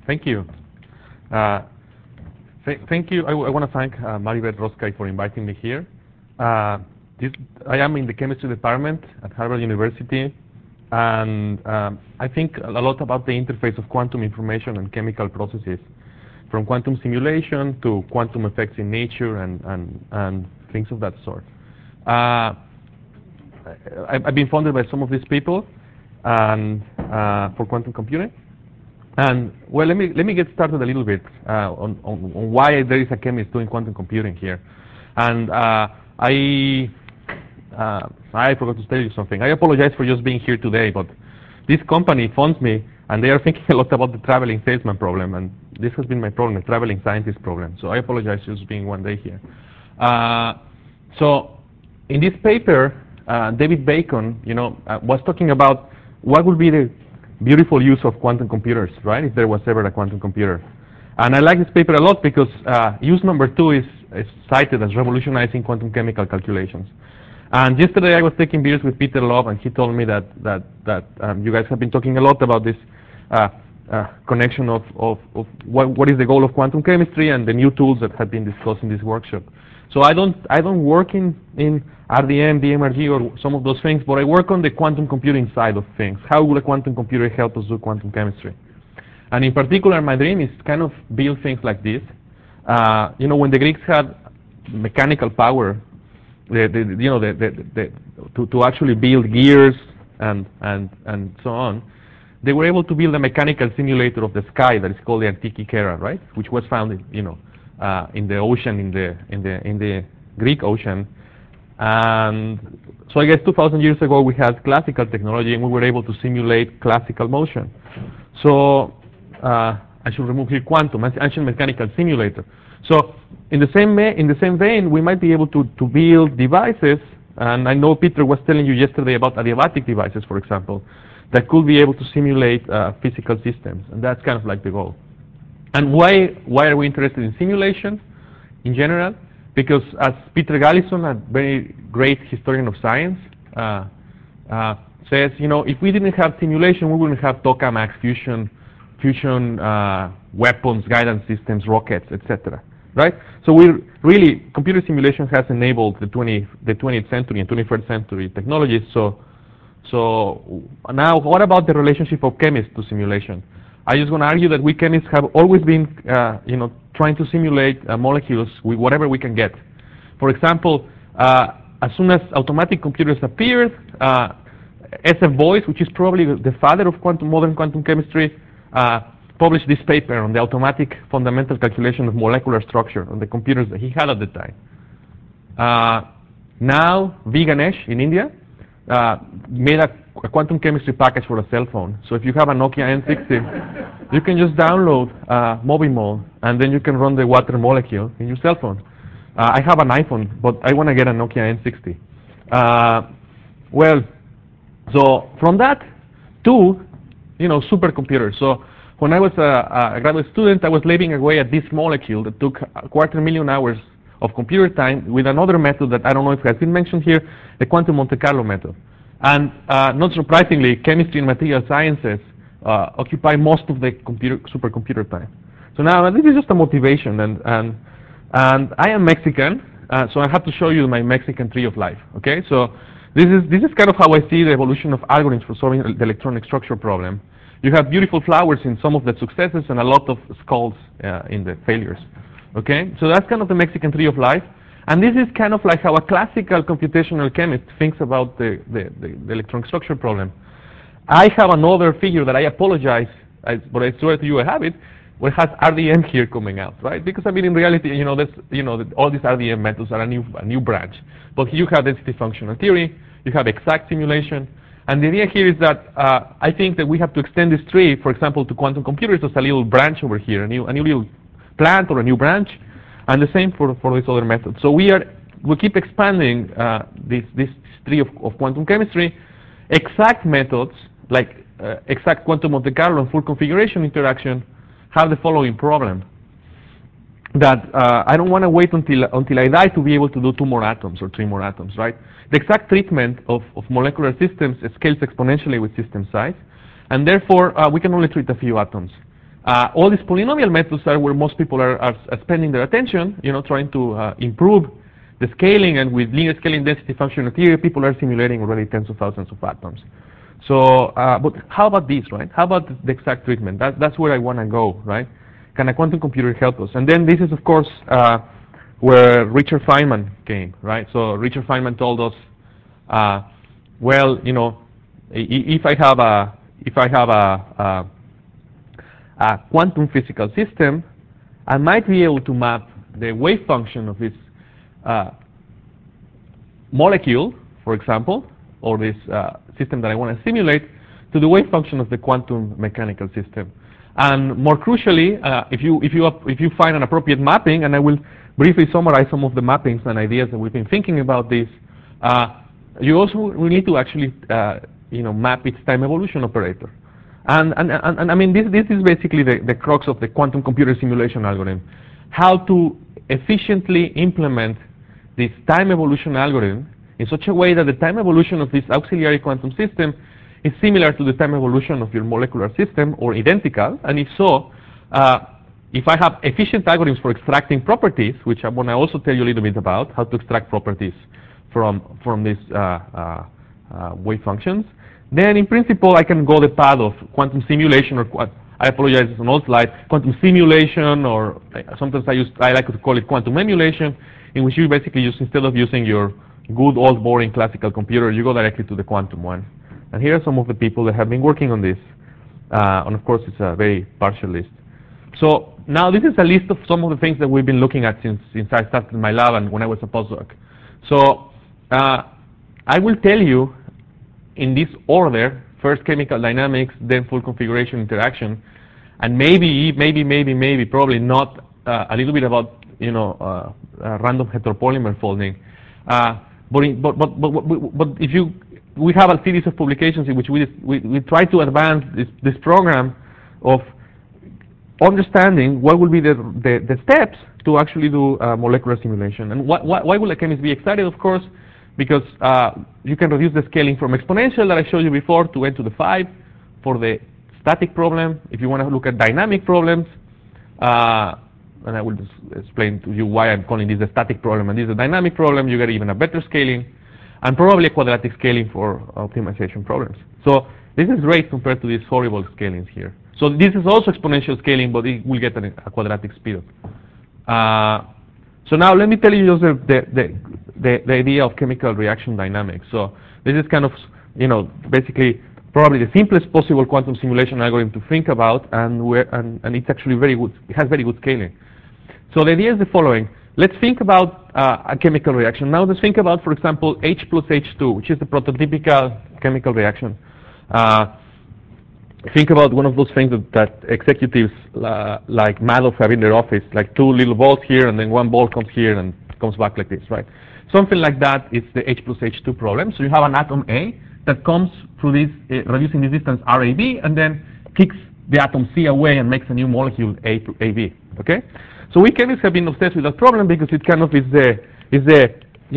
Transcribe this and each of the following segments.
Thank you. Thank you. I want to thank Maribeth Roskai for inviting me here. I am in the chemistry department at Harvard University, and I think a lot about the interface of quantum information and chemical processes, from quantum simulation to quantum effects in nature and things of that sort. I've been funded by some of these people and for quantum computing. And well, let me get started a little bit on why there is a chemist doing quantum computing here. And I forgot to tell you something. I apologize for just being here today, but this company funds me, and they are thinking a lot about the traveling salesman problem, and this has been my problem, the traveling scientist problem. So I apologize for just being one day here. So in this paper, David Bacon, was talking about what would be the beautiful use of quantum computers, right? If there was ever a quantum computer. And I like this paper a lot because use number 2 is cited as revolutionizing quantum chemical calculations. And yesterday I was taking beers with Peter Love, and he told me that you guys have been talking a lot about this connection of what is the goal of quantum chemistry and the new tools that have been discussed in this workshop. So I don't work in RDM, DMRG, or some of those things, but I work on the quantum computing side of things. How will a quantum computer help us do quantum chemistry? And in particular, my dream is kind of build things like this. When the Greeks had mechanical power, to actually build gears and so on, they were able to build a mechanical simulator of the sky that is called the Antikythera, right? Which was found, in the ocean, in the Greek ocean. And so I guess 2,000 years ago we had classical technology, and we were able to simulate classical motion. So I should remove here quantum, ancient mechanical simulator. So in the same vein, we might be able to build devices, and I know Peter was telling you yesterday about adiabatic devices, for example, that could be able to simulate physical systems, and that's kind of like the goal. And why are we interested in simulation in general? Because as Peter Gallison, a very great historian of science, says, if we didn't have simulation, we wouldn't have tokamak, fusion weapons, guidance systems, rockets, etc. Right? So computer simulation has enabled the 20th century and 21st century technologies. So now, what about the relationship of chemists to simulation? I just want to argue that we chemists have always been, trying to simulate molecules with whatever we can get. For example, as soon as automatic computers appeared, S.F. Boyce, which is probably the father of modern quantum chemistry, published this paper on the automatic fundamental calculation of molecular structure on the computers that he had at the time. Now, V. Ganesh in India made a quantum chemistry package for a cell phone. So if you have a Nokia N60, you can just download Mobimol, and then you can run the water molecule in your cell phone. I have an iPhone, but I want to get a Nokia N60. So from that to, supercomputers. So when I was a graduate student, I was slaving away at this molecule that took 250,000 hours of computer time with another method that I don't know if has been mentioned here, the quantum Monte Carlo method. And not surprisingly, chemistry and material sciences occupy most of the supercomputer time. So now this is just a motivation, and I am Mexican, so I have to show you my Mexican tree of life. Okay, so this is kind of how I see the evolution of algorithms for solving the electronic structure problem. You have beautiful flowers in some of the successes and a lot of skulls in the failures. Okay, so that's kind of the Mexican tree of life. And this is kind of like how a classical computational chemist thinks about the electronic structure problem. I have another figure that I apologize, but I swear to you I have it, where it has RDM here coming out, right? Because I mean, in reality, all these RDM methods are a new branch. But you have density functional theory, you have exact simulation, and the idea here is that I think that we have to extend this tree, for example, to quantum computers as a little branch over here, a new little plant or a new branch. And the same for this other method. So we keep expanding this tree of quantum chemistry. Exact methods like exact quantum Monte Carlo and full configuration interaction have the following problem: that I don't want to wait until I die to be able to do 2 more atoms or 3 more atoms, right? The exact treatment of molecular systems scales exponentially with system size, and therefore we can only treat a few atoms. All these polynomial methods are where most people are spending their attention, trying to improve the scaling, and with linear scaling density function theory, people are simulating already tens of thousands of atoms. So, but how about this, right? How about the exact treatment? That's where I want to go, right? Can a quantum computer help us? And then this is, of course, where Richard Feynman came, right? So Richard Feynman told us, well, if I have a quantum physical system, I might be able to map the wave function of this molecule, for example, or this system that I want to simulate, to the wave function of the quantum mechanical system. And more crucially, if you find an appropriate mapping, and I will briefly summarize some of the mappings and ideas that we've been thinking about this, you also need to actually map its time evolution operator. And I mean, this is basically the crux of the quantum computer simulation algorithm. How to efficiently implement this time evolution algorithm in such a way that the time evolution of this auxiliary quantum system is similar to the time evolution of your molecular system, or identical. And if so, if I have efficient algorithms for extracting properties, which I want to also tell you a little bit about, how to extract properties from these wave functions, then in principle I can go the path of quantum simulation, or I apologize, it's an old slide, quantum simulation, or sometimes I like to call it quantum emulation, in which you basically use, instead of using your good old boring classical computer, you go directly to the quantum one. And here are some of the people that have been working on this. And of course, it's a very partial list. So now this is a list of some of the things that we've been looking at since I started my lab and when I was a postdoc. So I will tell you in this order: first chemical dynamics, then full configuration interaction, and maybe, probably not a little bit about random heteropolymer folding. But if we have a series of publications in which we try to advance this program of understanding what will be the steps to actually do molecular simulation. And why will a chemist be excited? Of course, because you can reduce the scaling from exponential that I showed you before to n to the 5 for the static problem. If you want to look at dynamic problems, and I will just explain to you why I'm calling this a static problem and this is a dynamic problem, you get even a better scaling, and probably a quadratic scaling for optimization problems. So this is great compared to these horrible scalings here. So this is also exponential scaling, but it will get a quadratic speed. So now let me tell you just the idea of chemical reaction dynamics. So this is kind of, basically probably the simplest possible quantum simulation algorithm to think about, and it's actually very good. It has very good scaling. So the idea is the following. Let's think about a chemical reaction. Now let's think about, for example, H plus H2, which is the prototypical chemical reaction. Think about one of those things that executives like Madoff have in their office, like two little balls here, and then one ball comes here and comes back like this, right? Something like that is the H plus H2 problem. So you have an atom A that comes through this, reducing this distance RAB, and then kicks the atom C away and makes a new molecule AB. Okay? So we chemists have been obsessed with that problem because it kind of is the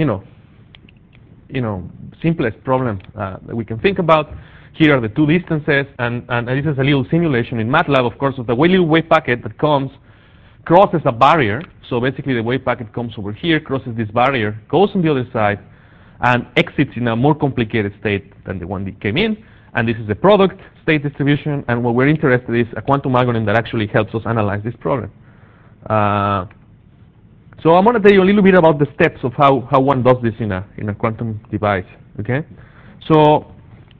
simplest problem that we can think about. Here are the two distances, and this is a little simulation in MATLAB, of course, of the little wave packet that comes, crosses a barrier. So basically the wave packet comes over here, crosses this barrier, goes on the other side, and exits in a more complicated state than the one that came in. And this is the product state distribution, and what we're interested in is a quantum algorithm that actually helps us analyze this problem. So I'm going to tell you a little bit about the steps of how one does this in a quantum device. Okay, so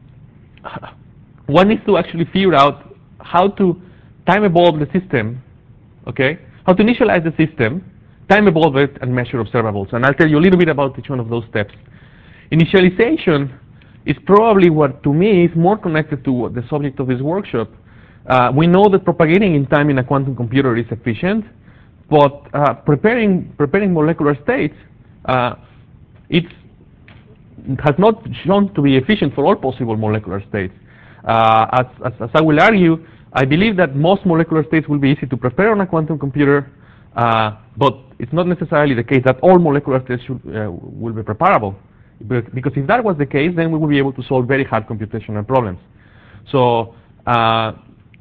one needs to actually figure out how to time evolve the system. Okay, how to initialize the system, time evolve it, and measure observables. And I'll tell you a little bit about each one of those steps. Initialization is probably what, to me, is more connected to the subject of this workshop. We know that propagating in time in a quantum computer is efficient, but preparing molecular states, it has not shown to be efficient for all possible molecular states. As I will argue, I believe that most molecular states will be easy to prepare on a quantum computer, but it's not necessarily the case that all molecular states will be preparable. Because if that was the case, then we will be able to solve very hard computational problems. So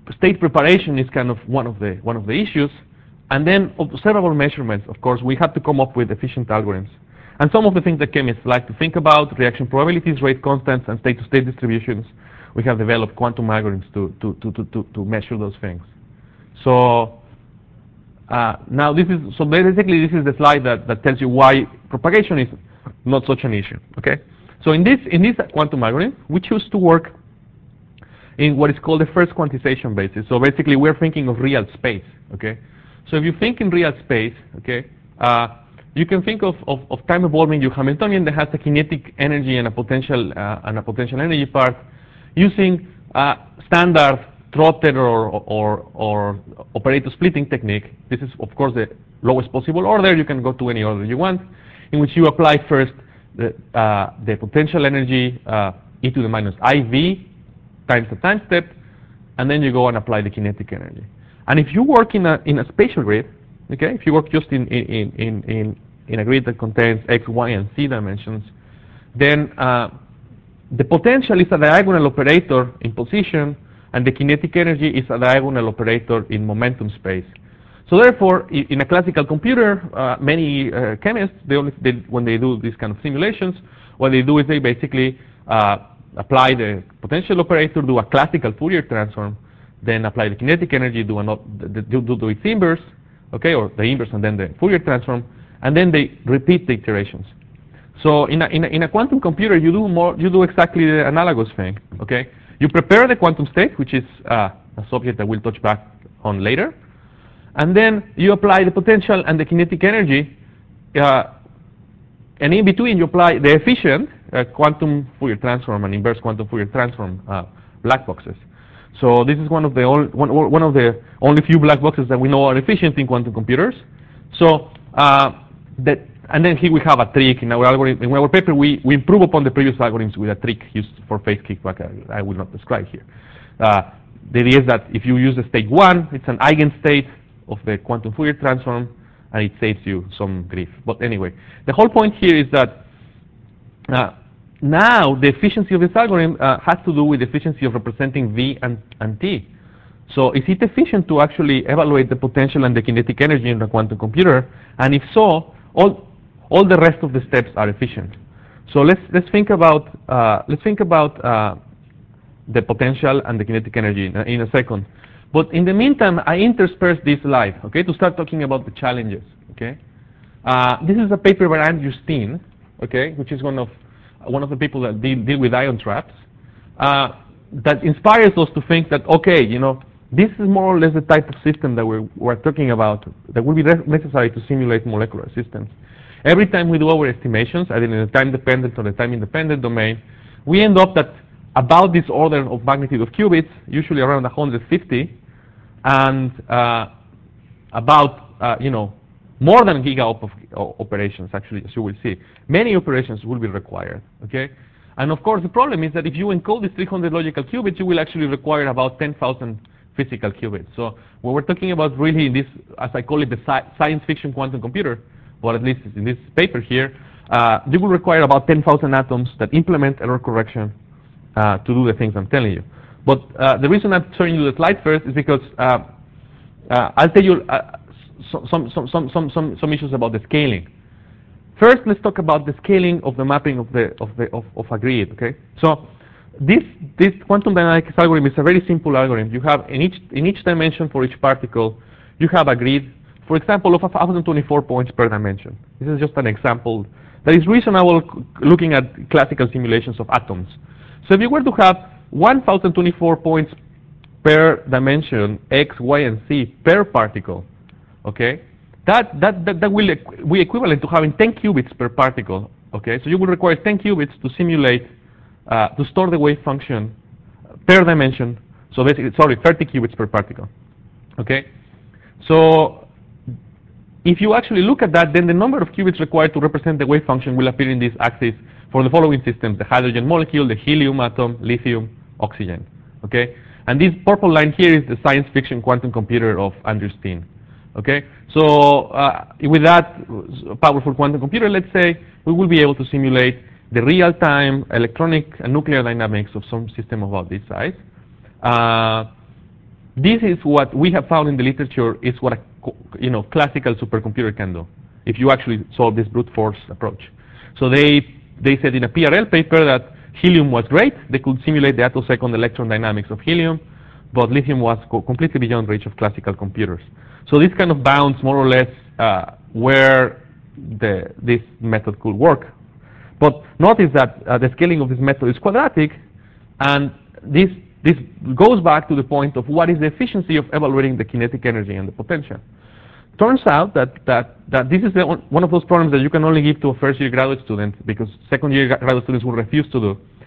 state preparation is kind of one of the issues. And then observable measurements, of course, we have to come up with efficient algorithms. And some of the things that chemists like to think about, reaction probabilities, rate constants, and state-to-state distributions, we have developed quantum algorithms to measure those things. So now basically this is the slide that tells you why propagation is not such an issue. Okay. So in this quantum algorithm, we choose to work in what is called the first quantization basis. So basically, we're thinking of real space. Okay. So if you think in real space, okay, you can think of time evolving your Hamiltonian that has a kinetic energy and a potential energy part using standard Trotter or operator splitting technique. This is, of course, the lowest possible order. You can go to any order you want, in which you apply first the potential energy e to the minus IV times the time step, and then you go and apply the kinetic energy. And if you work in a spatial grid, okay, if you work just in a grid that contains x, y, and z dimensions, then the potential is a diagonal operator in position, and the kinetic energy is a diagonal operator in momentum space. So therefore, in a classical computer, many chemists, when they do these kind of simulations, what they do is they basically apply the potential operator, do a classical Fourier transform, then apply the kinetic energy, do its inverse, okay, or the inverse and then the Fourier transform, and then they repeat the iterations. So in a quantum computer, you do exactly the analogous thing, okay? You prepare the quantum state, which is a subject that we'll touch back on later, and then you apply the potential and the kinetic energy, and in between you apply the efficient quantum Fourier transform and inverse quantum Fourier transform black boxes. So this is one of the only few black boxes that we know are efficient in quantum computers. So and then here we have a trick in our algorithm. In our paper, we improve upon the previous algorithms with a trick used for phase kickback. I will not describe here. The idea is that if you use the state 1, it's an eigenstate of the quantum Fourier transform, and it saves you some grief. But anyway, the whole point here is that now the efficiency of this algorithm has to do with the efficiency of representing V and T. So is it efficient to actually evaluate the potential and the kinetic energy in the quantum computer? And if so, all the rest of the steps are efficient. So let's think about the potential and the kinetic energy in a second. But in the meantime, I intersperse this slide, okay, to start talking about the challenges. Okay, this is a paper by Andrew Steen, okay, which is one of the people that deal with ion traps, that inspires us to think that, okay, you know, this is more or less the type of system that we're talking about that will be necessary to simulate molecular systems. Every time we do our estimations, either in the time-dependent or the time-independent domain, we end up at about this order of magnitude of qubits, usually around 150, and about, you know, more than giga of operations, actually, as you will see. Many operations will be required, okay? And of course, the problem is that if you encode these 300 logical qubits, you will actually require about 10,000 physical qubits. So what we're talking about really in this, as I call it, the science fiction quantum computer, or at least in this paper here, you will require about 10,000 atoms that implement error correction to do the things I'm telling you. But the reason I'm showing you the slide first is because I'll tell you some issues about the scaling. First, let's talk about the scaling of the mapping of a grid. Okay, so this quantum dynamics algorithm is a very simple algorithm. You have in each dimension for each particle, you have a grid, for example, of 1,024 points per dimension. This is just an example that is reasonable looking at classical simulations of atoms. So if you were to have 1,024 points per dimension, x, y, and z per particle, okay, that will be equivalent to having 10 qubits per particle. Okay, so you will require 10 qubits to simulate, to store the wave function per dimension. So basically, sorry, 30 qubits per particle. Okay, so if you actually look at that, then the number of qubits required to represent the wave function will appear in this axis for the following systems: the hydrogen molecule, the helium atom, lithium, oxygen. Okay, and this purple line here is the science fiction quantum computer of Andrew Steen. Okay, so with that powerful quantum computer, let's say, we will be able to simulate the real-time electronic and nuclear dynamics of some system about this size. this is what we have found in the literature is what a classical supercomputer can do if you actually solve this brute force approach. So they said in a PRL paper that helium was great. They could simulate the attosecond electron dynamics of helium, but lithium was completely beyond reach of classical computers. So this kind of bounds more or less where this method could work. But notice that the scaling of this method is quadratic, and this goes back to the point of what is the efficiency of evaluating the kinetic energy and the potential. Turns out that this is one of those problems that you can only give to a first-year graduate student because second-year graduate students will refuse to do.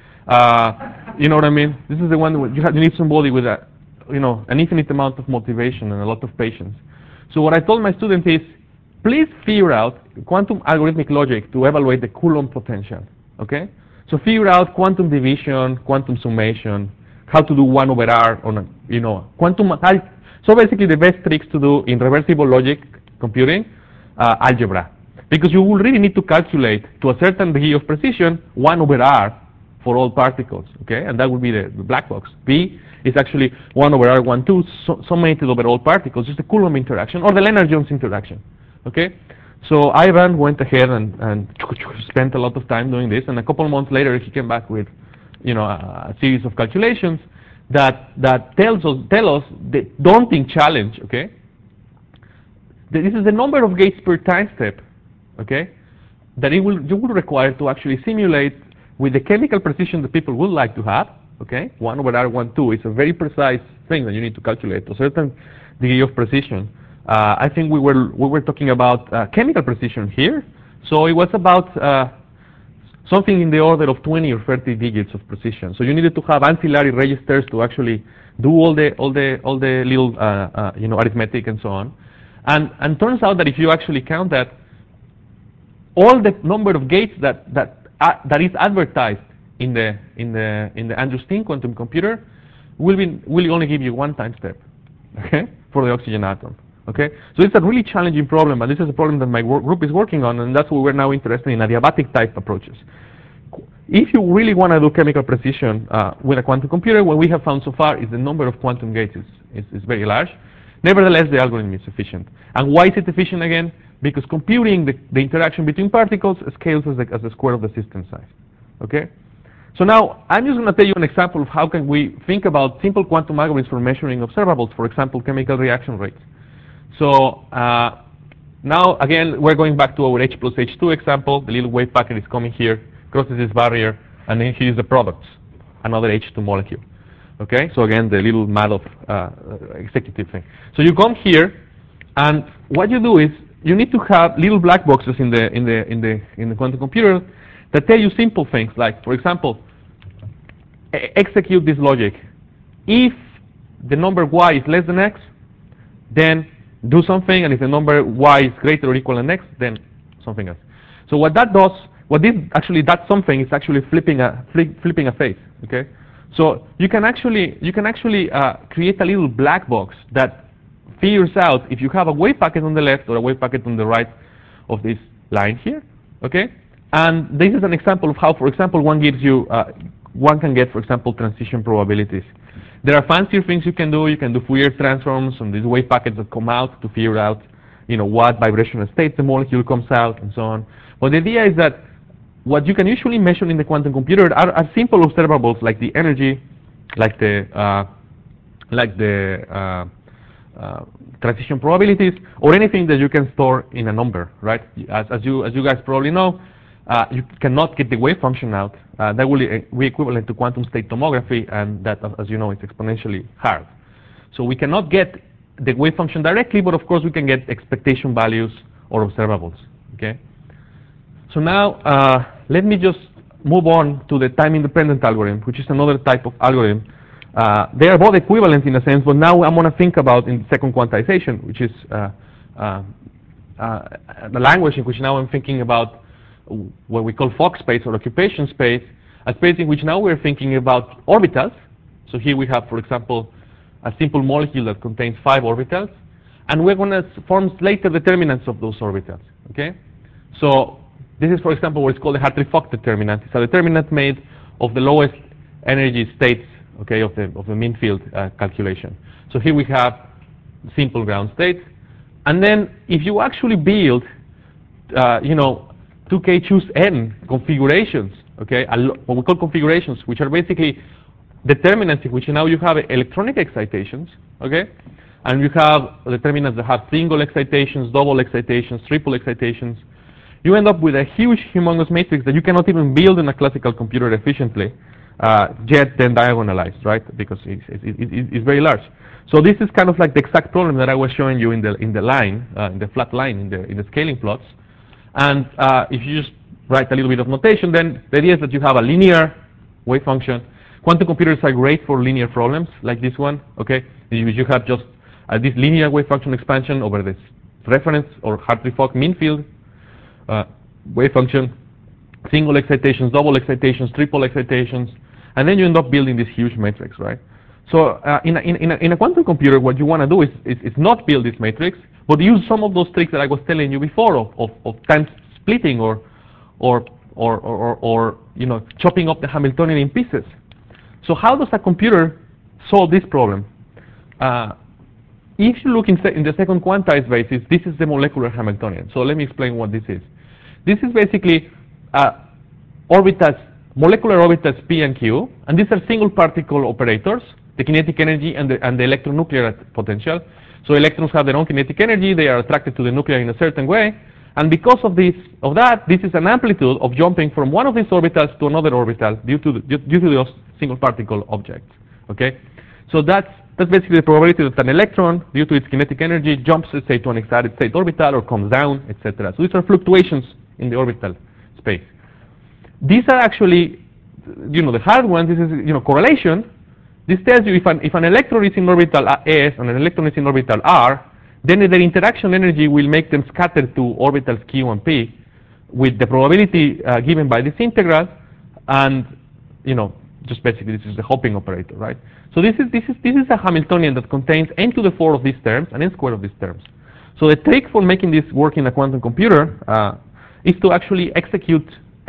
You know what I mean? This is the one where you need somebody with an infinite amount of motivation and a lot of patience. So what I told my students is, please figure out quantum algorithmic logic to evaluate the Coulomb potential. Okay? So figure out quantum division, quantum summation, how to do 1 over R on a quantum. So basically, the best tricks to do in reversible logic computing, algebra, because you will really need to calculate to a certain degree of precision 1 over R for all particles. Okay, and that would be the black box. B is actually 1 over R 1 2 summated over all particles, just the Coulomb interaction or the Lennard-Jones interaction. Okay, so Ivan went ahead and spent a lot of time doing this, and a couple of months later he came back with a series of calculations that tell us the daunting challenge. Okay, this is the number of gates per time step. Okay, that you will require to actually simulate with the chemical precision that people would like to have. Okay, 1 over R 1 2 is a very precise thing that you need to calculate to a certain degree of precision. I think we were talking about chemical precision here, so it was about something in the order of 20 or 30 digits of precision. So you needed to have ancillary registers to actually do all the little arithmetic and so on. And turns out that if you actually count that, all the number of gates that is advertised in the Andrew Steen quantum computer will only give you 1 time step, okay, for the oxygen atom. Okay, so it's a really challenging problem, and this is a problem that my group is working on, and that's why we're now interested in adiabatic type approaches. If you really want to do chemical precision with a quantum computer, what we have found so far is the number of quantum gates is very large. Nevertheless, the algorithm is efficient. And why is it efficient again? Because computing the interaction between particles scales as the square of the system size. Okay. So now I'm just going to tell you an example of how can we think about simple quantum algorithms for measuring observables, for example, chemical reaction rates. So now, again, we're going back to our H plus H2 example. The little wave packet is coming here, crosses this barrier, and then here's the products, another H2 molecule. Okay, so again, the little Madoff executive thing. So you come here, and what you do is you need to have little black boxes in the quantum computer that tell you simple things, like, for example, execute this logic. If the number y is less than x, then do something, and if the number y is greater or equal than x, then something else. So what that does, that something is actually flipping a phase. Okay, so you can actually create a little black box that figures out if you have a wave packet on the left or a wave packet on the right of this line here. Okay, and this is an example of how, for example, one can get, for example, transition probabilities. There are fancier things you can do. You can do Fourier transforms on these wave packets that come out to figure out, what vibrational state the molecule comes out and so on. But the idea is that what you can usually measure in the quantum computer are simple observables like the energy, like the transition probabilities, or anything that you can store in a number, right? As you guys probably know, you cannot get the wave function out. That will be equivalent to quantum state tomography, and that, as you know, is exponentially hard. So we cannot get the wave function directly, but of course we can get expectation values or observables. Okay. So now let me just move on to the time-independent algorithm, which is another type of algorithm. They are both equivalent in a sense, but now I'm going to think about in second quantization, which is the language in which now I'm thinking about what we call Fock space or occupation space, a space in which now we're thinking about orbitals. So here we have, for example, a simple molecule that contains 5 orbitals, and we're going to form later determinants of those orbitals. Okay, so this is, for example, what is called the Hartree-Fock determinant. It's a determinant made of the lowest energy states okay, of the mean field calculation. So here we have simple ground state. And then if you actually build, 2K choose n configurations, okay, what we call configurations, which are basically determinants in which now you have electronic excitations, okay, and you have determinants that have single excitations, double excitations, triple excitations. You end up with a huge, humongous matrix that you cannot even build in a classical computer efficiently, yet then diagonalized, right? Because it's very large. So this is kind of like the exact problem that I was showing you in the line, in the flat line, in the scaling plots. And if you just write a little bit of notation, then the idea is that you have a linear wave function. Quantum computers are great for linear problems like this one, okay? You have just this linear wave function expansion over this reference or Hartree-Fock mean field wave function, single excitations, double excitations, triple excitations, and then you end up building this huge matrix, right? So in a quantum computer, what you want to do is not build this matrix, but use some of those tricks that I was telling you before of time splitting or chopping up the Hamiltonian in pieces. So how does a computer solve this problem? If you look in the second quantized basis, this is the molecular Hamiltonian. So let me explain what this is. This is basically orbitals, molecular orbitals P and Q, and these are single particle operators, the kinetic energy and the electronuclear potential. So electrons have their own kinetic energy, they are attracted to the nuclei in a certain way, and because of this is an amplitude of jumping from one of these orbitals to another orbital due to those single particle objects. Okay, so that's basically the probability that an electron, due to its kinetic energy, jumps, let's say, to an excited state orbital or comes down, etc. So these are fluctuations in the orbital space. These are actually, the hard ones. This is, correlation. This tells you if an electron is in orbital S and an electron is in orbital R, then their interaction energy will make them scatter to orbitals Q and P with the probability given by this integral, and just basically this is the hopping operator, right? So this is a Hamiltonian that contains n to the 4 of these terms and n squared of these terms. So the trick for making this work in a quantum computer is to actually execute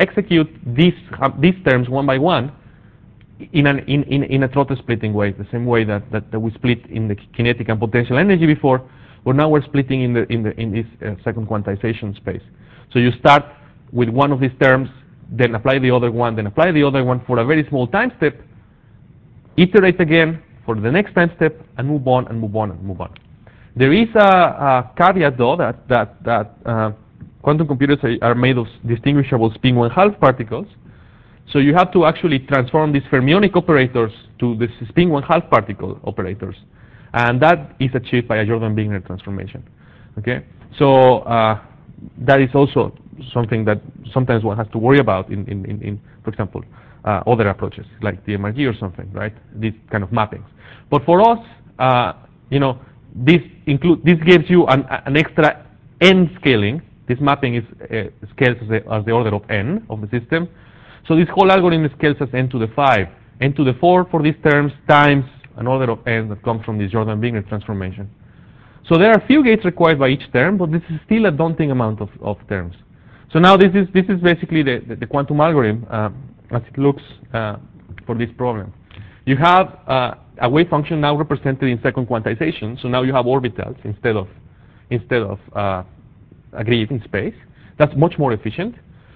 these terms one by one in a throttle splitting way, the same way that we split in the kinetic and potential energy before. But now we're splitting in this second quantization space. So you start with one of these terms, then apply the other one, then apply the other one for a very small time step, iterate again for the next time step, and move on and move on and move on. There is a caveat though that quantum computers are made of distinguishable spin 1/2 particles. So you have to actually transform these fermionic operators to the spin 1/2 particle operators. And that is achieved by a Jordan-Wigner transformation. Okay, so that is also something that sometimes one has to worry about in for example, other approaches like the MRG or something, right? These kind of mappings. But for us, this gives you an extra n scaling. This mapping is scales as the order of n of the system. So this whole algorithm scales as n to the 5, n to the 4 for these terms times an order of n that comes from this Jordan-Wigner transformation. So there are few gates required by each term, but this is still a daunting amount of terms. So now this is basically the quantum algorithm as it looks for this problem. You have a wave function now represented in second quantization. So now you have orbitals instead of a grid in space. That's much more efficient.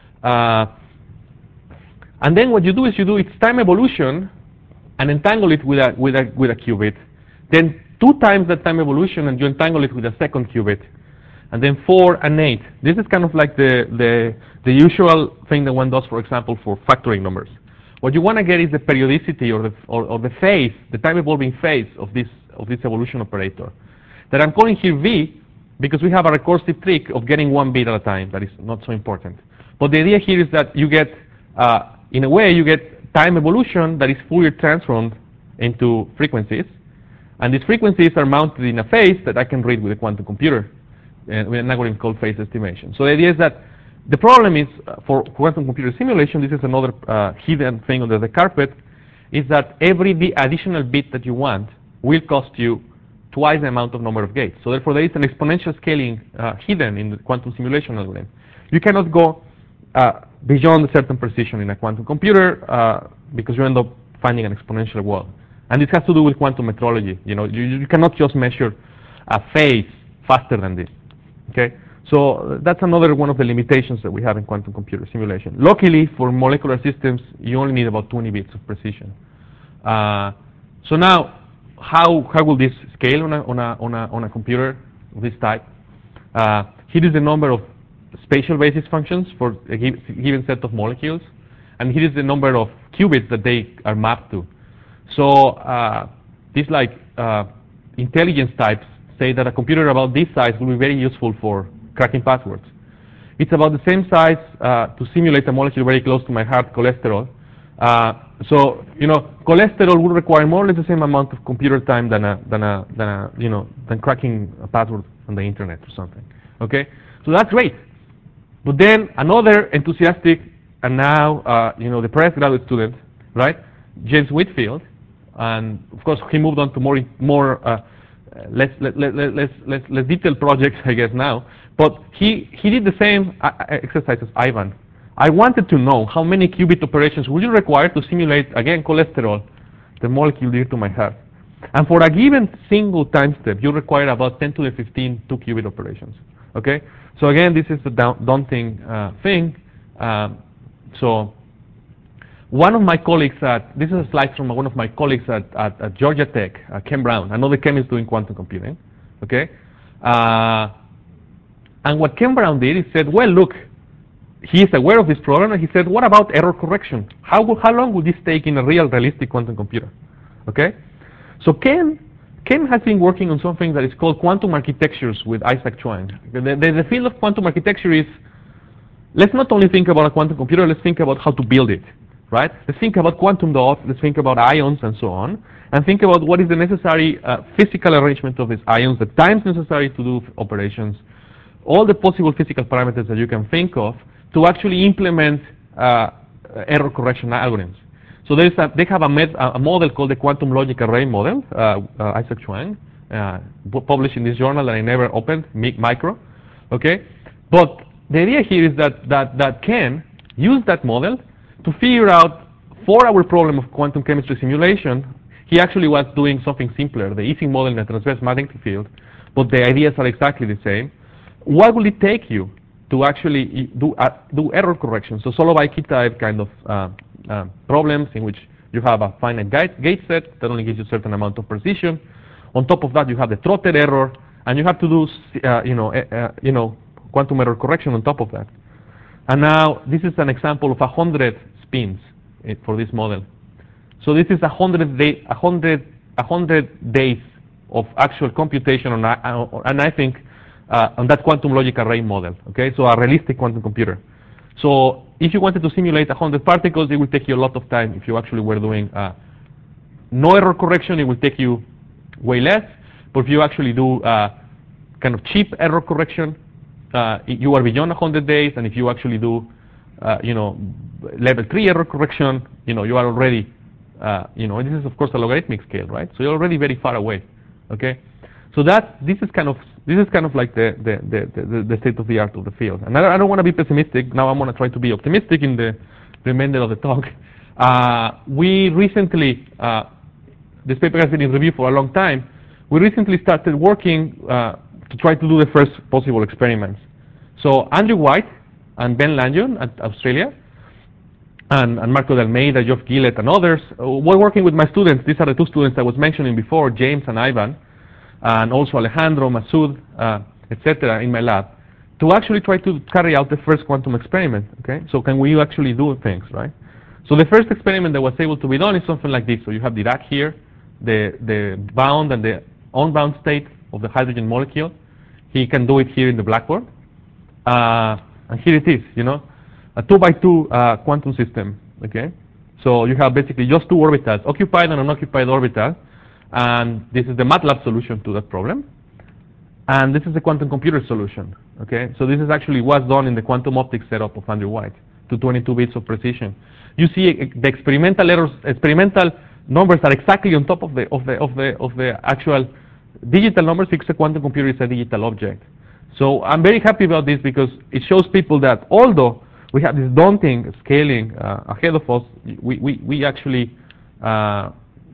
And then what you do is its time evolution and entangle it with a qubit. Then 2 times that time evolution, and you entangle it with a second qubit. And then 4 and 8. This is kind of like the usual thing that one does, for example, for factoring numbers. What you want to get is the periodicity or the phase, the time evolving phase of this evolution operator, that I'm calling here V, because we have a recursive trick of getting 1 bit at a time. That is not so important. But the idea here is that you get, in a way, you get time evolution that is Fourier transformed into frequencies, and these frequencies are mounted in a phase that I can read with a quantum computer, with an algorithm called phase estimation. So the idea is that the problem is, for quantum computer simulation, this is another hidden thing under the carpet, is that every additional bit that you want will cost you twice the amount of number of gates. So therefore there is an exponential scaling hidden in the quantum simulation algorithm. You cannot go beyond a certain precision in a quantum computer because you end up finding an exponential wall And this has to do with quantum metrology. You cannot just measure a phase faster than this. Okay? So that's another one of the limitations that we have in quantum computer simulation. Luckily, for molecular systems, you only need about 20 bits of precision. So now, how will this scale on a computer of this type? Here is the number of spatial basis functions for a given set of molecules, and here is the number of qubits that they are mapped to. So these intelligence types say that a computer about this size will be very useful for cracking passwords. It's about the same size to simulate a molecule very close to my heart, cholesterol. So cholesterol would require more or less the same amount of computer time than cracking a password on the internet or something. Okay, so that's great. But then another enthusiastic and now depressed graduate student, right, James Whitfield, and of course he moved on to more less detailed projects, I guess now. But he did the same exercise as Ivan. I wanted to know how many qubit operations would you require to simulate, again, cholesterol, the molecule dear to my heart. And for a given single time step, you require about 10 to the 15 2-qubit operations. Okay? So again, this is a daunting thing. So one of my colleagues this is a slide from one of my colleagues at Georgia Tech, Ken Brown, another chemist doing quantum computing. Okay? And what Ken Brown did, he said, well, look, he is aware of this problem, and he said, what about error correction? How long would this take in a realistic quantum computer? Okay? So Ken has been working on something that is called quantum architectures with Isaac Chuang. The field of quantum architecture is, let's not only think about a quantum computer, let's think about how to build it, right? Let's think about quantum dots, let's think about ions and so on, and think about what is the necessary physical arrangement of these ions, the times necessary to do operations, all the possible physical parameters that you can think of to actually implement error correction algorithms. So they have a model called the quantum logic array model, Isaac Chuang, published in this journal that I never opened, Micro. Okay, but the idea here is that Ken used that model to figure out, for our problem of quantum chemistry simulation, he actually was doing something simpler, the Ising model in a transverse magnetic field, but the ideas are exactly the same. What will it take you to actually do error correction? So Solovay type kind of problems in which you have a finite gate set that only gives you a certain amount of precision. On top of that, you have the trotted error, and you have to do quantum error correction on top of that. And now this is an example of 100 spins for this model. So this is 100 days of actual computation and I think on that quantum logic array model. Okay, so a realistic quantum computer. So if you wanted to simulate 100 particles, it will take you a lot of time. If you actually were doing no error correction, it will take you way less. But if you actually do kind of cheap error correction, you are beyond 100 days. And if you actually do, level 3 error correction, you are already, this is of course a logarithmic scale, right? So you're already very far away. Okay, so this is kind of like the state of the art of the field. And I don't want to be pessimistic. Now I'm going to try to be optimistic in the remainder of the talk. We recently, this paper has been in review for a long time. We recently started working to try to do the first possible experiments. So Andrew White and Ben Lanyon at Australia, and Marco de Almeida, Geoff Gillett, and others, were working with my students. These are the two students I was mentioning before, James and Ivan, and also Alejandro, Masoud, etc., in my lab, to actually try to carry out the first quantum experiment. Okay, so can we actually do things, right? So the first experiment that was able to be done is something like this. So you have Dirac here, the bound and the unbound state of the hydrogen molecule. He can do it here in the blackboard, and here it is. A 2x2 quantum system. Okay, so you have basically just two orbitals, occupied and unoccupied orbital. And this is the MATLAB solution to that problem. And this is the quantum computer solution. Okay, so this is actually what's done in the quantum optics setup of Andrew White to 22 bits of precision. You see the experimental numbers are exactly on top of the actual digital numbers because a quantum computer is a digital object. So I'm very happy about this because it shows people that although we have this daunting scaling ahead of us, we actually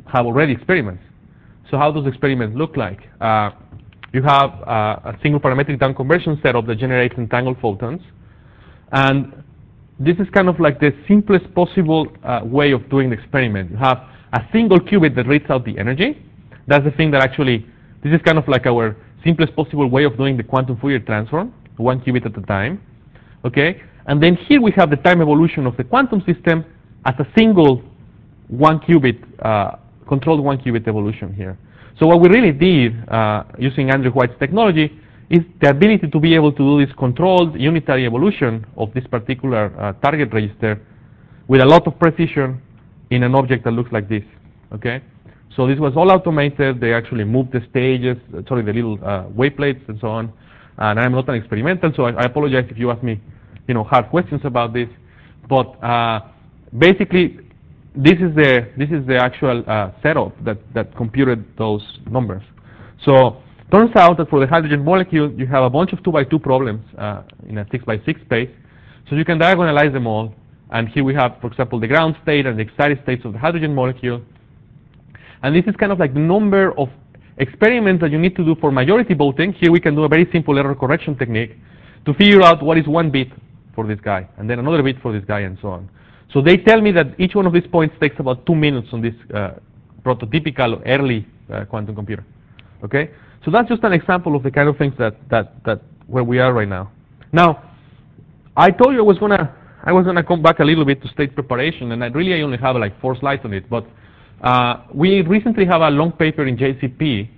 have already experiments. So how those experiments look like? You have a single parametric down conversion setup that generates entangled photons. And this is kind of like the simplest possible way of doing the experiment. You have a single qubit that reads out the energy. That's the thing that actually, this is kind of like our simplest possible way of doing the quantum Fourier transform, one qubit at a time. Okay? And then here we have the time evolution of the quantum system as a single one qubit, controlled one qubit evolution here. So what we really did using Andrew White's technology is the ability to be able to do this controlled unitary evolution of this particular target register with a lot of precision in an object that looks like this. Okay? So this was all automated. They actually moved the stages, the little wave plates and so on. And I'm not an experimental, so I apologize if you ask me, hard questions about this. But basically, this is the actual setup that computed those numbers. So turns out that for the hydrogen molecule, you have a bunch of 2x2 problems in a 6x6 space. So you can diagonalize them all. And here we have, for example, the ground state and the excited states of the hydrogen molecule. And this is kind of like the number of experiments that you need to do for majority voting. Here we can do a very simple error correction technique to figure out what is one bit for this guy, and then another bit for this guy, and so on. So they tell me that each one of these points takes about 2 minutes on this prototypical early quantum computer. Okay? So that's just an example of the kind of things that where we are right now. Now, I told you I was gonna come back a little bit to state preparation, and I only have like 4 slides on it, but we recently have a long paper in JCP,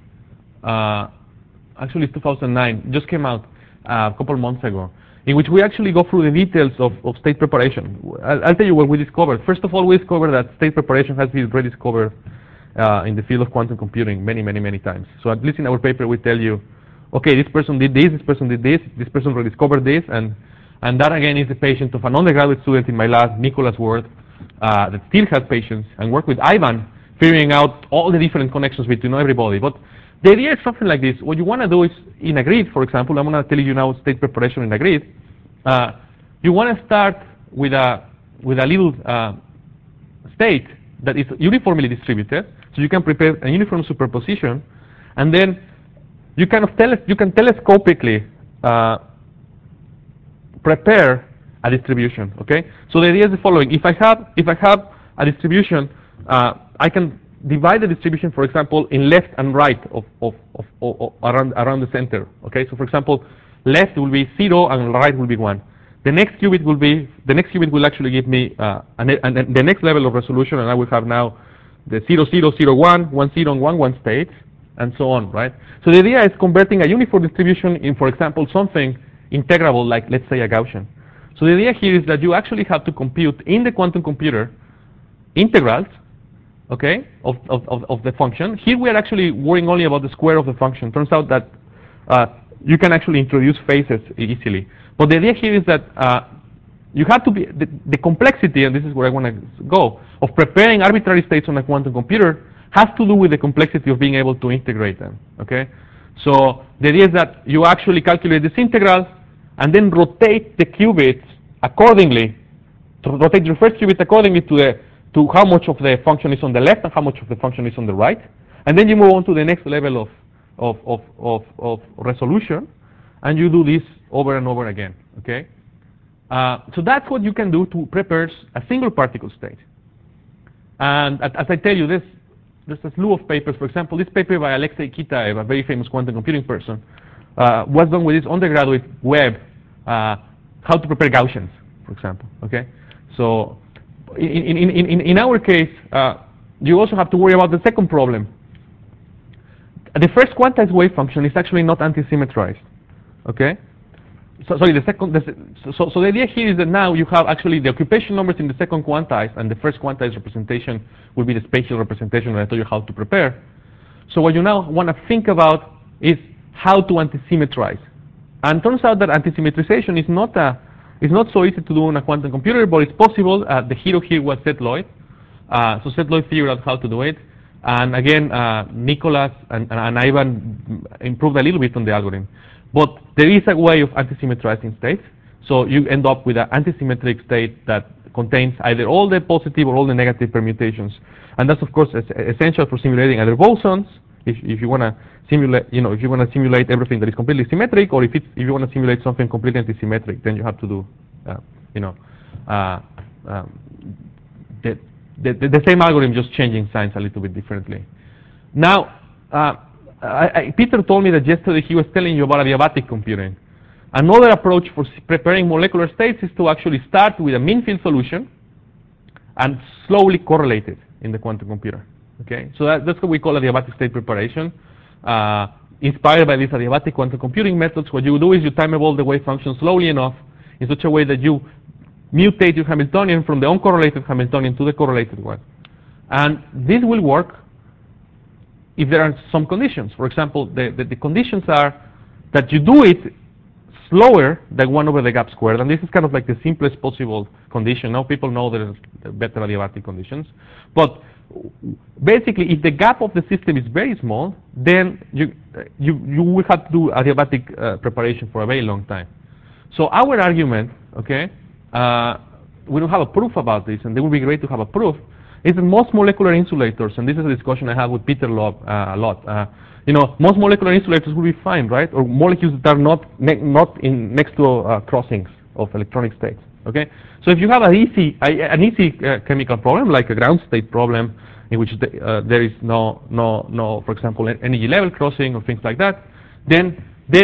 actually 2009, just came out a couple months ago, in which we actually go through the details of state preparation. I'll tell you what we discovered. First of all, we discovered that state preparation has been rediscovered in the field of quantum computing many times. So at least in our paper, we tell you, okay, this person did this person did this person rediscovered this, and that again is the patient of an undergraduate student in my lab, Nicholas Ward, that still has patients, and work with Ivan, figuring out all the different connections between everybody. But the idea is something like this. What you want to do is, in a grid, for example, I'm going to tell you now state preparation in a grid. You want to start with a little state that is uniformly distributed, so you can prepare a uniform superposition, and then you kind of you can telescopically prepare a distribution. Okay, so the idea is the following: if I have a distribution, I can divide the distribution, for example, in left and right of around the center. Okay, so for example, left will be 0 and right will be 1. The next qubit will actually give me the next level of resolution, and I will have now the 0 0 0 1 1 0 and 1 1 state, and so on. Right. So the idea is converting a uniform distribution in, for example, something integrable like, let's say, a Gaussian. So the idea here is that you actually have to compute in the quantum computer integrals, okay, of the function. Here we are actually worrying only about the square of the function. Turns out that you can actually introduce phases easily. But the idea here is that you have to be, the complexity, and this is where I want to go, of preparing arbitrary states on a quantum computer has to do with the complexity of being able to integrate them, okay? So the idea is that you actually calculate this integral and then rotate the qubits accordingly, to rotate your first qubit accordingly to how much of the function is on the left and how much of the function is on the right. And then you move on to the next level of resolution, and you do this over and over again, okay? So that's what you can do to prepare a single particle state. And as I tell you, there's a slew of papers. For example, this paper by Alexei Kitaev, a very famous quantum computing person, was done with his undergraduate Webb, how to prepare Gaussians, for example, okay? So in our case, you also have to worry about the second problem. The first quantized wave function is actually not anti-symmetrized, okay? So the idea here is that now you have actually the occupation numbers in the second quantized, and the first quantized representation will be the spatial representation that I told you how to prepare. So what you now want to think about is how to anti-symmetrize. And turns out that anti-symmetrization is not so easy to do on a quantum computer, but it's possible. The hero here was Seth Lloyd. So Seth Lloyd figured out how to do it. And again, Nicholas and Ivan improved a little bit on the algorithm. But there is a way of anti-symmetrizing states. So you end up with an anti-symmetric state that contains either all the positive or all the negative permutations. And that's of course essential for simulating either bosons, if you want to simulate, if you want to simulate everything that is completely symmetric, or if you want to simulate something completely antisymmetric, then you have to do, the same algorithm, just changing signs a little bit differently. Now, Peter told me that yesterday he was telling you about adiabatic computing. Another approach for preparing molecular states is to actually start with a mean field solution and slowly correlate it in the quantum computer. Okay, so that's what we call adiabatic state preparation. Inspired by these adiabatic quantum computing methods, what you do is you time evolve the wave function slowly enough in such a way that you mutate your Hamiltonian from the uncorrelated Hamiltonian to the correlated one. And this will work if there are some conditions. For example, the conditions are that you do it slower than 1 over the gap squared, and this is kind of like the simplest possible condition. Now people know there's better adiabatic conditions. But basically, if the gap of the system is very small, then you will have to do adiabatic preparation for a very long time. So our argument, okay, we don't have a proof about this, and it would be great to have a proof, is that most molecular insulators, and this is a discussion I had with Peter Loeb a lot, most molecular insulators will be fine, right? Or molecules that are not next to crossings of electronic states, okay? So if you have an easy chemical problem, like a ground state problem, in which there is no, for example, energy level crossing or things like that, then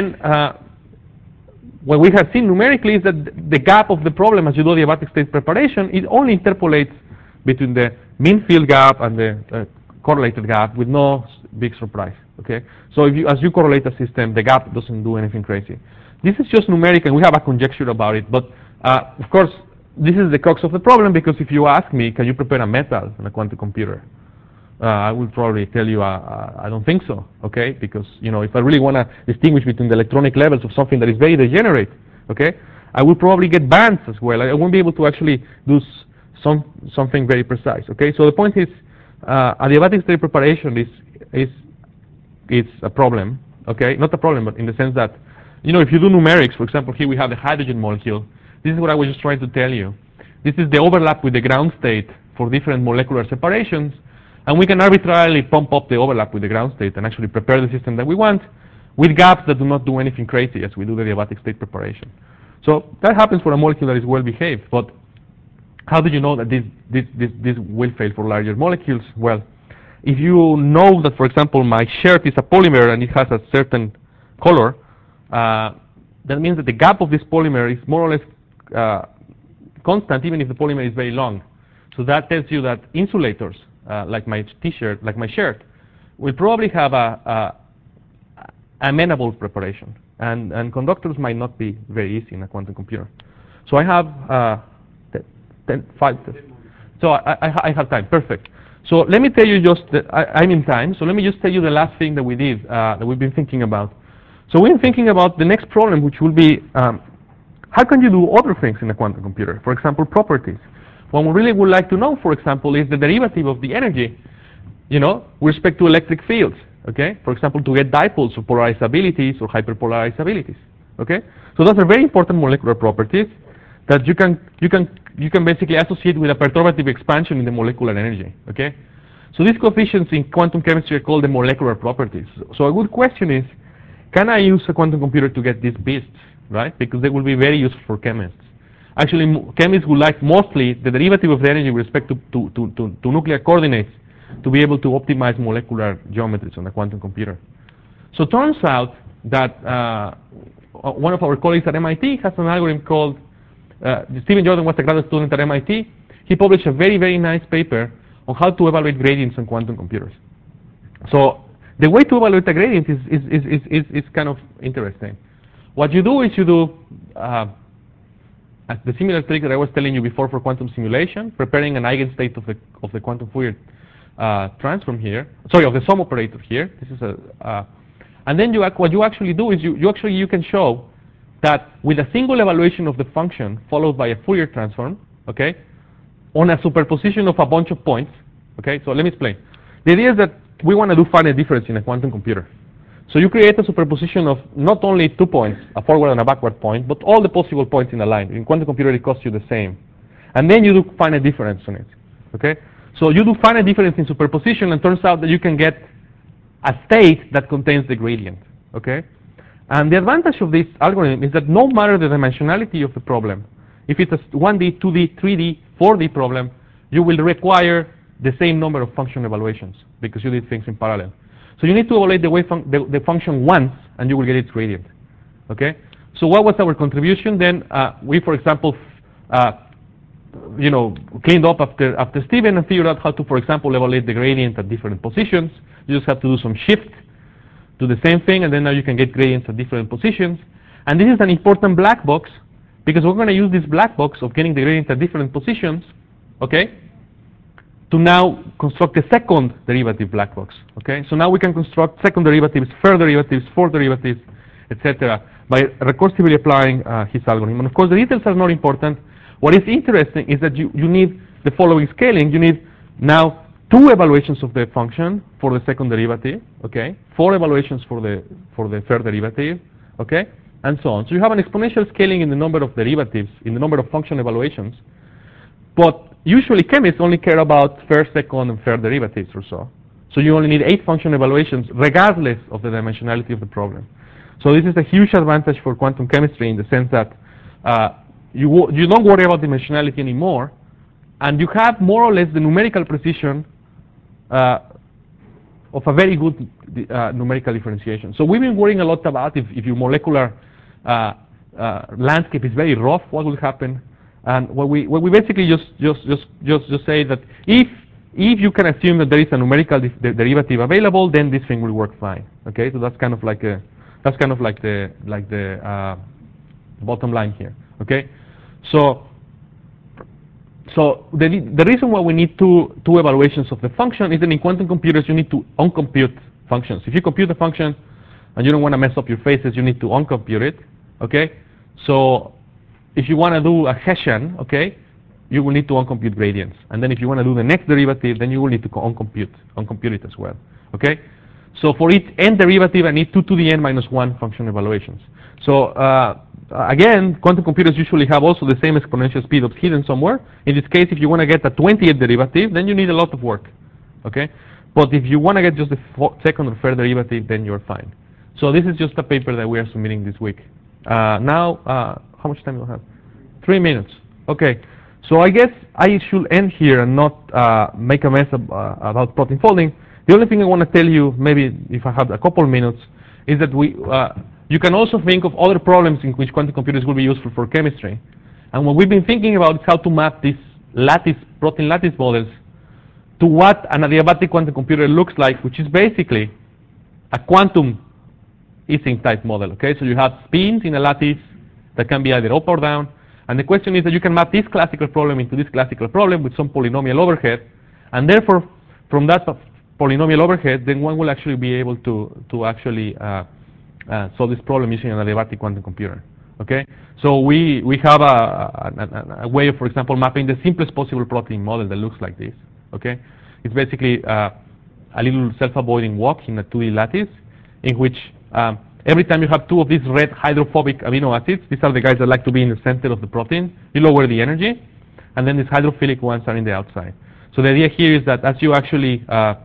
what we have seen numerically is that the gap of the problem, as you do adiabatic state preparation, it only interpolates between the mean field gap and the correlated gap with no big surprise. Okay, so as you correlate a system, the gap doesn't do anything crazy. This is just numeric, and we have a conjecture about it. But of course, this is the crux of the problem, because if you ask me, can you prepare a metal in a quantum computer? I will probably tell you I don't think so. Okay, because if I really want to distinguish between the electronic levels of something that is very degenerate, okay, I will probably get bands as well. I won't be able to actually do something very precise. Okay, so the point is, adiabatic state preparation is a problem. Okay, not a problem, but in the sense that, if you do numerics, for example, here we have the hydrogen molecule. This is what I was just trying to tell you. This is the overlap with the ground state for different molecular separations, and we can arbitrarily pump up the overlap with the ground state and actually prepare the system that we want with gaps that do not do anything crazy as we do the adiabatic state preparation. So that happens for a molecule that is well behaved, but how do you know that this will fail for larger molecules? Well, if you know that, for example, my shirt is a polymer and it has a certain color, that means that the gap of this polymer is more or less constant, even if the polymer is very long. So that tells you that insulators, like my T-shirt, like my shirt, will probably have a amenable preparation, and conductors might not be very easy in a quantum computer. So I have 5. So I have time. Perfect. So let me tell you just that I'm in time. So let me just tell you the last thing that we did, that we've been thinking about. So we've been thinking about the next problem, which will be, how can you do other things in a quantum computer? For example, properties. What we really would like to know, for example, is the derivative of the energy, with respect to electric fields. Okay. For example, to get dipoles or polarizabilities or hyperpolarizabilities. Okay. So those are very important molecular properties that you can basically associate with a perturbative expansion in the molecular energy. Okay. So these coefficients in quantum chemistry are called the molecular properties. So a good question is, can I use a quantum computer to get these beasts, right? Because they will be very useful for chemists. Actually, chemists would like mostly the derivative of the energy with respect to nuclear coordinates to be able to optimize molecular geometries on a quantum computer. So it turns out that one of our colleagues at MIT has an algorithm called, Stephen Jordan was a graduate student at MIT. He published a very, very nice paper on how to evaluate gradients on quantum computers. So the way to evaluate a gradient is kind of interesting. What you do is you do the similar trick that I was telling you before for quantum simulation, preparing an eigenstate of the quantum Fourier transform here, sorry, of the sum operator here. This is and then what you actually do is you can show that with a single evaluation of the function followed by a Fourier transform, okay, on a superposition of a bunch of points, okay. So let me explain. The idea is that we want to do finite difference in a quantum computer. So you create a superposition of not only 2 points, a forward and a backward point, but all the possible points in a line. In quantum computer, it costs you the same. And then you do finite difference on it. Okay? So you do finite difference in superposition, and turns out that you can get a state that contains the gradient. Okay? And the advantage of this algorithm is that no matter the dimensionality of the problem, if it's a 1D, 2D, 3D, 4D problem, you will require the same number of function evaluations because you did things in parallel. So you need to evaluate the function once, and you will get its gradient. Okay? So what was our contribution then? We, for example, cleaned up after Steven and figured out how to, for example, evaluate the gradient at different positions. You just have to do some shift to the same thing, and then now you can get gradients at different positions. And this is an important black box because we're going to use this black box of getting the gradient at different positions, okay, to now construct a second derivative black box. Okay, so now we can construct second derivatives, third derivatives, fourth derivatives, etc., by recursively applying his algorithm. And of course, the details are not important. What is interesting is that you need the following scaling. You need now 2 evaluations of the function for the second derivative, okay, 4 evaluations for the third derivative, okay, and so on. So you have an exponential scaling in the number of derivatives, in the number of function evaluations. But usually chemists only care about first, second, and third derivatives or so. So you only need 8 function evaluations regardless of the dimensionality of the problem. So this is a huge advantage for quantum chemistry in the sense that you don't worry about dimensionality anymore, and you have more or less the numerical precision of a very good numerical differentiation. So we've been worrying a lot about if your molecular landscape is very rough, what will happen? And what we basically just say that if you can assume that there is a numerical derivative available, then this thing will work fine. Okay, so that's kind of like the bottom line here. Okay, so the reason why we need two evaluations of the function is that in quantum computers you need to uncompute functions. If you compute a function and you don't want to mess up your phases, you need to uncompute it. Okay, so if you want to do a Hessian, okay, you will need to uncompute gradients. And then if you want to do the next derivative, then you will need to uncompute it as well. Okay? So for each n derivative, I need 2 to the n minus 1 function evaluations. So again, quantum computers usually have also the same exponential speedups hidden somewhere. In this case, if you want to get a 20th derivative, then you need a lot of work. Okay? But if you want to get just the second or third derivative, then you're fine. So this is just a paper that we are submitting this week. Now, how much time do I have? 3 minutes. Okay. So I guess I should end here and not make a mess about protein folding. The only thing I want to tell you, maybe if I have a couple minutes, is that you can also think of other problems in which quantum computers will be useful for chemistry. And what we've been thinking about is how to map these protein lattice models to what an adiabatic quantum computer looks like, which is basically a quantum Ising type model. Okay, so you have spins in a lattice that can be either up or down, and the question is that you can map this classical problem into this classical problem with some polynomial overhead, and therefore from that polynomial overhead, then one will actually be able to actually solve this problem using an adiabatic quantum computer. Okay, so we have a way of, for example, mapping the simplest possible protein model that looks like this. Okay, it's basically a little self-avoiding walk in a 2D lattice in which every time you have 2 of these red hydrophobic amino acids, these are the guys that like to be in the center of the protein, you lower the energy, and then these hydrophilic ones are in the outside. So the idea here is that as you actually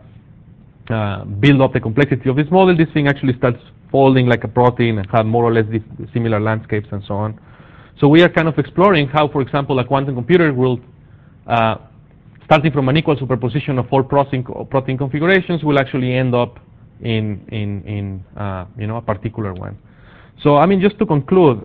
build up the complexity of this model, this thing actually starts folding like a protein and have more or less similar landscapes and so on. So we are kind of exploring how, for example, a quantum computer will, starting from an equal superposition of 4 protein configurations, will actually end up in a particular one. So I mean, just to conclude,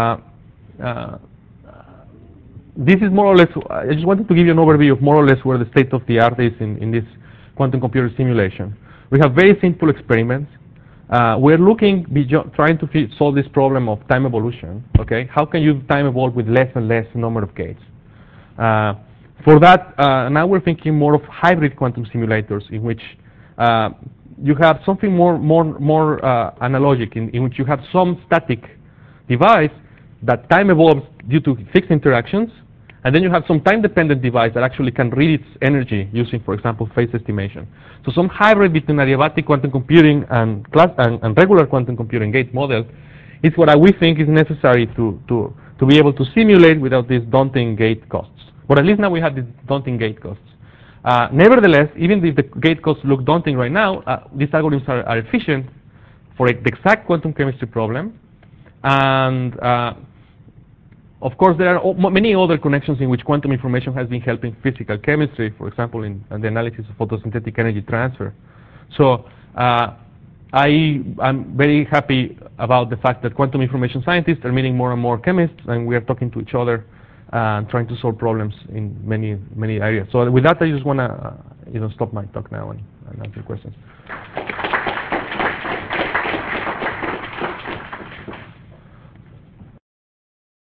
this is more or less, I just wanted to give you an overview of more or less where the state of the art is in this quantum computer simulation. We have very simple experiments. We're looking, trying to solve this problem of time evolution. Okay, how can you time evolve with less and less number of gates? For that, now we're thinking more of hybrid quantum simulators in which you have something more analogic, in which you have some static device that time evolves due to fixed interactions, and then you have some time-dependent device that actually can read its energy using, for example, phase estimation. So some hybrid between adiabatic quantum computing and regular quantum computing gate model is what we think is necessary to to be able to simulate without these daunting gate costs. But at least now we have these daunting gate costs. Nevertheless, even if the gate costs look daunting right now, these algorithms are efficient for the exact quantum chemistry problem. And of course, there are many other connections in which quantum information has been helping physical chemistry, for example, in the analysis of photosynthetic energy transfer. So I'm very happy about the fact that quantum information scientists are meeting more and more chemists, and we are talking to each other and trying to solve problems in many areas. So with that, I just want to stop my talk now and answer questions.